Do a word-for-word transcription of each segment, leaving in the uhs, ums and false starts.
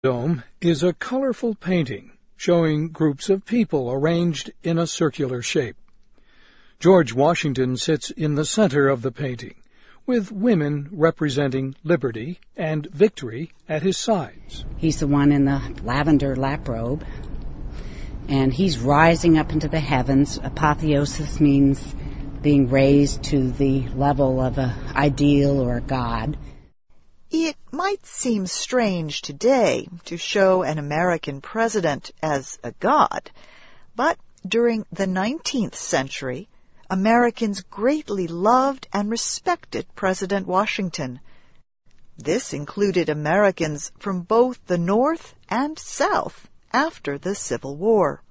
Dome is a colorful painting showing groups of people arranged in a circular shape. George Washington sits in the center of the painting, with women representing liberty and victory at his sides. He's the one in the lavender lap robe, and he's rising up into the heavens. Apotheosis means being raised to the level of an ideal or a god. It might seem strange today to show an American president as a god, but during the nineteenth century, Americans greatly loved and respected President Washington. This included Americans from both the North and South after the Civil War.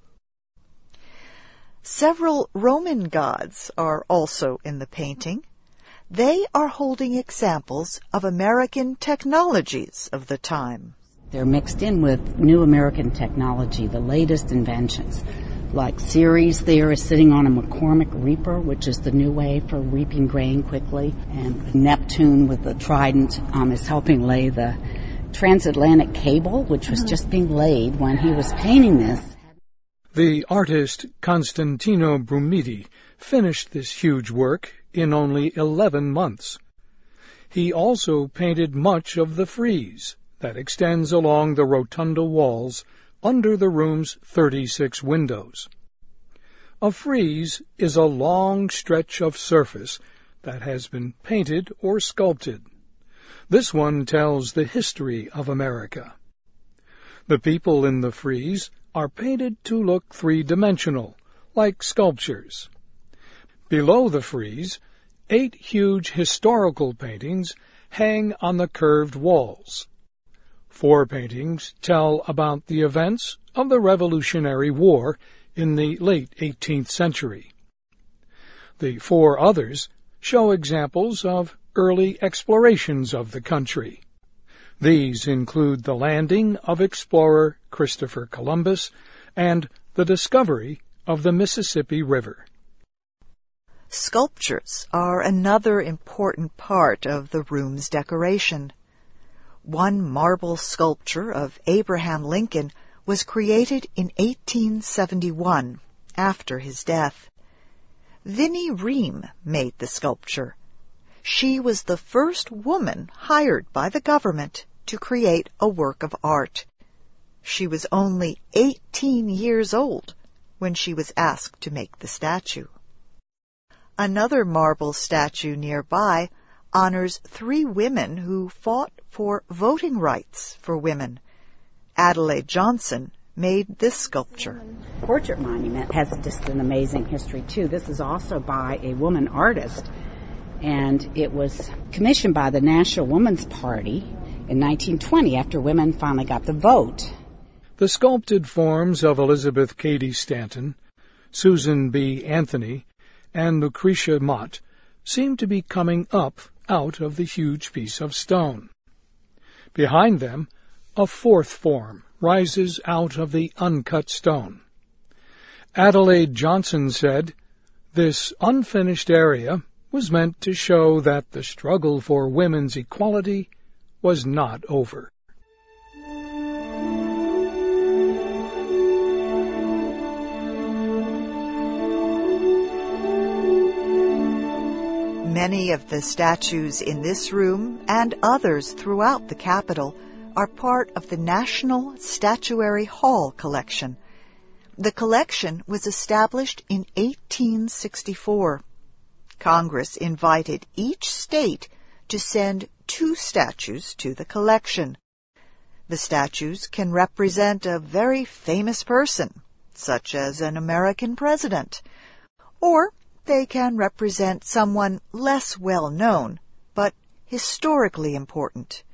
Several Roman gods are also in the painting. They are holding examples of American technologies of the time. They're mixed in with new American technology, the latest inventions. Like Ceres there is sitting on a McCormick reaper, which is the new way for reaping grain quickly. And Neptune with the trident um, is helping lay the transatlantic cable, which was just being laid when he was painting this. The artist Constantino Brumidi finished this huge work in only eleven months. He also painted much of the frieze that extends along the rotunda walls under the room's thirty-six windows. A frieze is a long stretch of surface that has been painted or sculpted. This one tells the history of America. The people in the frieze are painted to look three-dimensional, like sculptures. Below the frieze, eight huge historical paintings hang on the curved walls. Four paintings tell about the events of the Revolutionary War in the late eighteenth century. The four others show examples of early explorations of the country. These include the landing of explorer Christopher Columbus and the discovery of the Mississippi River. Sculptures are another important part of the room's decoration. One marble sculpture of Abraham Lincoln was created in eighteen seventy-one, after his death. Vinnie Ream made the sculpture. She was the first woman hired by the government to create a work of art. She was only eighteen years old when she was asked to make the statue. Another marble statue nearby honors three women who fought for voting rights for women. Adelaide Johnson made this sculpture. The portrait monument has just an amazing history, too. This is also by a woman artist, and it was commissioned by the National Woman's Party in nineteen twenty after women finally got the vote. The sculpted forms of Elizabeth Cady Stanton, Susan B. Anthony, and Lucretia Mott seem to be coming up out of the huge piece of stone. Behind them, a fourth form rises out of the uncut stone. Adelaide Johnson said, "This unfinished area was meant to show that the struggle for women's equality was not over." Many of the statues in this room and others throughout the Capitol are part of the National Statuary Hall collection. The collection was established in eighteen sixty-four. Congress invited each state to send two statues to the collection. The statues can represent a very famous person, such as an American president, or they can represent someone less well known, but historically important.